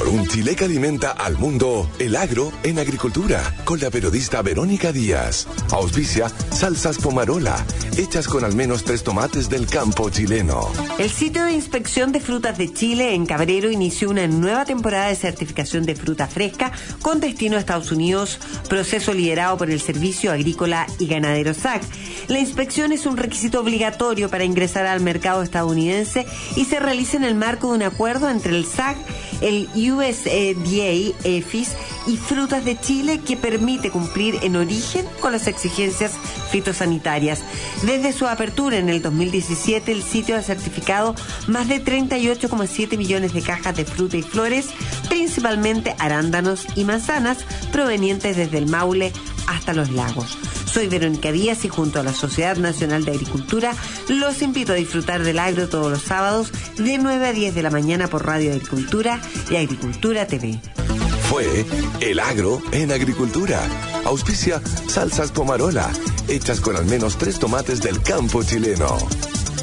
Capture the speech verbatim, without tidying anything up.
Por un Chile que alimenta al mundo, el agro en agricultura, con la periodista Verónica Díaz. Auspicia Salsas Pomarola, hechas con al menos tres tomates del campo chileno. El sitio de inspección de frutas de Chile en Cabrero inició una nueva temporada de certificación de fruta fresca con destino a Estados Unidos, proceso liderado por el Servicio Agrícola y Ganadero S A C. La inspección es un requisito obligatorio para ingresar al mercado estadounidense y se realiza en el marco de un acuerdo entre el S A C, el U S D A, E F I S y Frutas de Chile, que permite cumplir en origen con las exigencias fitosanitarias. Desde su apertura en el dos mil diecisiete, el sitio ha certificado más de treinta y ocho coma siete millones de cajas de fruta y flores, principalmente arándanos y manzanas, provenientes desde el Maule hasta los lagos. Soy Verónica Díaz y junto a la Sociedad Nacional de Agricultura los invito a disfrutar del agro todos los sábados de nueve a diez de la mañana por Radio Agricultura y Agricultura T V. Fue El Agro en Agricultura. Auspicia Salsas Pomarola, hechas con al menos tres tomates del campo chileno.